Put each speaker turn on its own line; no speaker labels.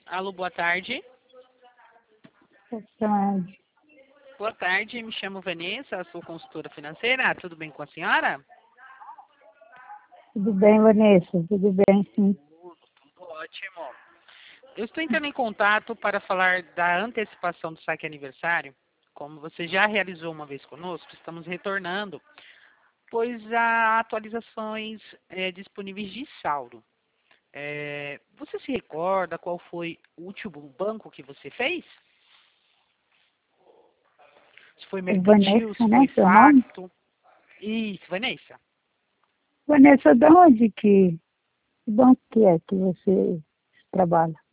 Alô, boa tarde.
Boa tarde.
Boa tarde, me chamo Vanessa, sou consultora financeira. Tudo bem com a senhora?
Tudo bem, Vanessa? Tudo bem, sim.
Tudo ótimo. Eu estou entrando em contato para falar da antecipação do saque aniversário. Como você já realizou uma vez conosco, estamos retornando, pois há atualizações disponíveis de saldo. Você se recorda qual foi o último banco que você fez? Se foi mercantil,
Vanessa,
se
né?
foi
Seu nome?
facto? Isso, Vanessa.
Vanessa, de onde que banco que é que você trabalha?